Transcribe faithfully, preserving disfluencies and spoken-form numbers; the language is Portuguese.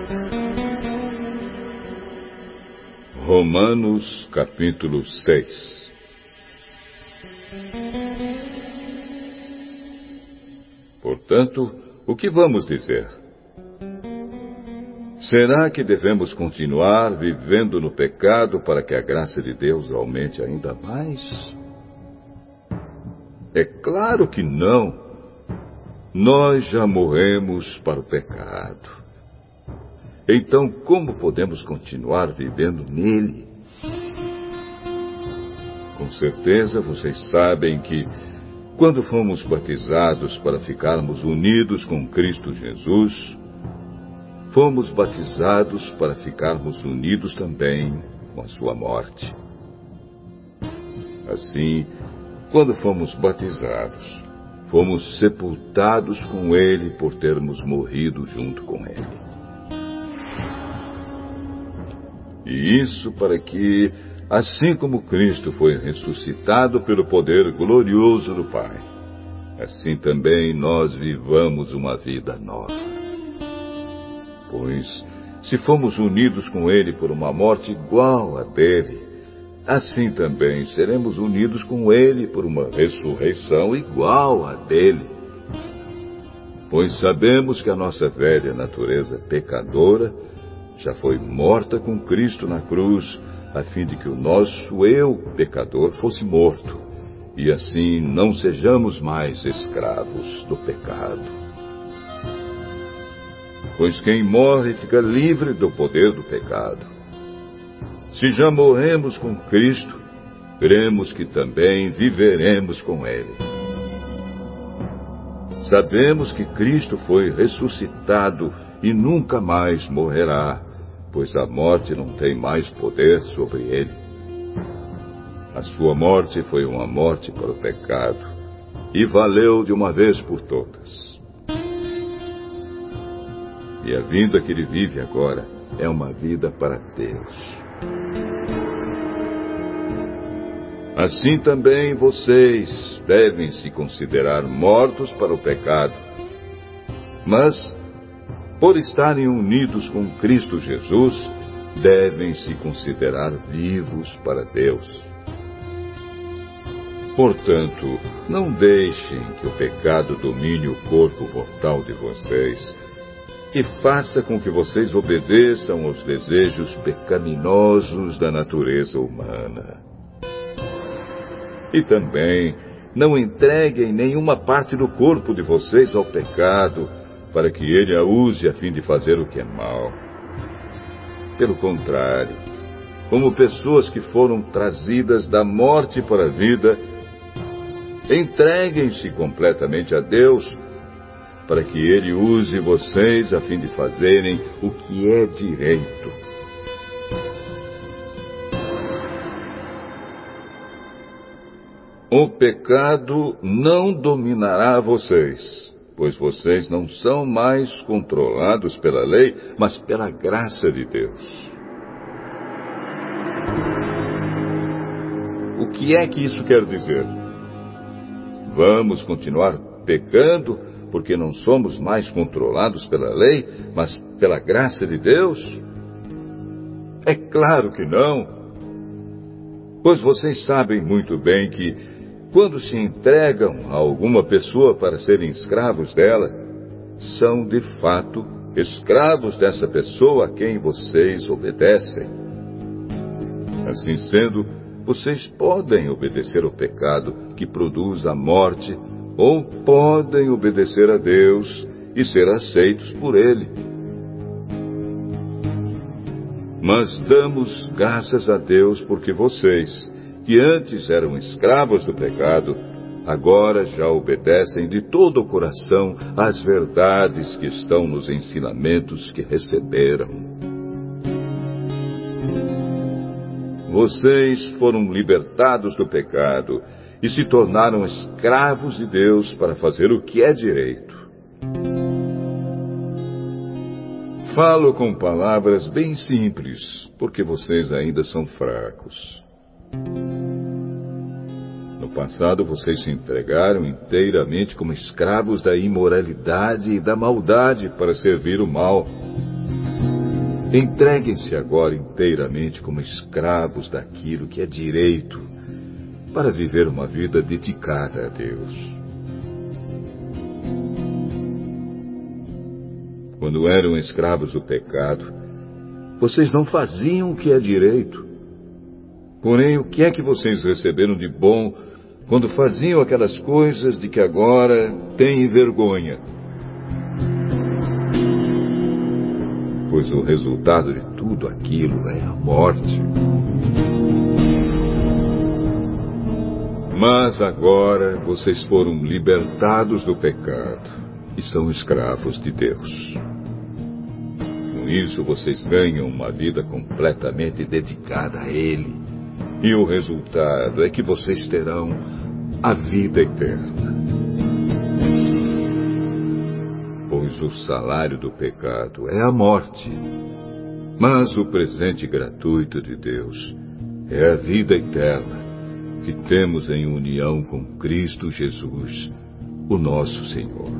Romanos capítulo seis. Portanto, o que vamos dizer? Será que devemos continuar vivendo no pecado para que a graça de Deus aumente ainda mais? É claro que não. Nós já morremos para o pecado. Então, como podemos continuar vivendo nele? Com certeza vocês sabem que, quando fomos batizados para ficarmos unidos com Cristo Jesus, fomos batizados para ficarmos unidos também com a sua morte. Assim, quando fomos batizados, fomos sepultados com Ele por termos morrido junto com Ele. E isso para que, assim como Cristo foi ressuscitado pelo poder glorioso do Pai, assim também nós vivamos uma vida nova. Pois, se fomos unidos com Ele por uma morte igual à dele, assim também seremos unidos com Ele por uma ressurreição igual à dele. Pois sabemos que a nossa velha natureza pecadora já foi morta com Cristo na cruz, a fim de que o nosso eu pecador fosse morto, e assim não sejamos mais escravos do pecado. Pois quem morre fica livre do poder do pecado. Se já morremos com Cristo, cremos que também viveremos com Ele. Sabemos que Cristo foi ressuscitado e nunca mais morrerá, pois a morte não tem mais poder sobre ele. A sua morte foi uma morte para o pecado, e valeu de uma vez por todas. E a vida que ele vive agora é uma vida para Deus. Assim também vocês devem se considerar mortos para o pecado, mas, por estarem unidos com Cristo Jesus, devem se considerar vivos para Deus. Portanto, não deixem que o pecado domine o corpo mortal de vocês, e faça com que vocês obedeçam aos desejos pecaminosos da natureza humana. E também não entreguem nenhuma parte do corpo de vocês ao pecado, para que ele a use a fim de fazer o que é mal. Pelo contrário, como pessoas que foram trazidas da morte para a vida, entreguem-se completamente a Deus, para que ele use vocês a fim de fazerem o que é direito. O pecado não dominará vocês, pois vocês não são mais controlados pela lei, mas pela graça de Deus. O que é que isso quer dizer? Vamos continuar pecando porque não somos mais controlados pela lei, mas pela graça de Deus? É claro que não. Pois vocês sabem muito bem que, quando se entregam a alguma pessoa para serem escravos dela, são de fato escravos dessa pessoa a quem vocês obedecem. Assim sendo, vocês podem obedecer ao pecado que produz a morte, ou podem obedecer a Deus e ser aceitos por Ele. Mas damos graças a Deus porque vocês, que antes eram escravos do pecado, agora já obedecem de todo o coração às verdades que estão nos ensinamentos que receberam. Vocês foram libertados do pecado e se tornaram escravos de Deus para fazer o que é direito. Falo com palavras bem simples, porque vocês ainda são fracos. No passado, vocês se entregaram inteiramente como escravos da imoralidade e da maldade para servir o mal. Entreguem-se agora inteiramente como escravos daquilo que é direito, para viver uma vida dedicada a Deus. Quando eram escravos do pecado, vocês não faziam o que é direito. Porém, o que é que vocês receberam de bom quando faziam aquelas coisas de que agora têm vergonha? Pois o resultado de tudo aquilo é a morte. Mas agora vocês foram libertados do pecado e são escravos de Deus. Com isso vocês ganham uma vida completamente dedicada a Ele. E o resultado é que vocês terão a vida eterna. Pois o salário do pecado é a morte, mas o presente gratuito de Deus é a vida eterna que temos em união com Cristo Jesus, o nosso Senhor.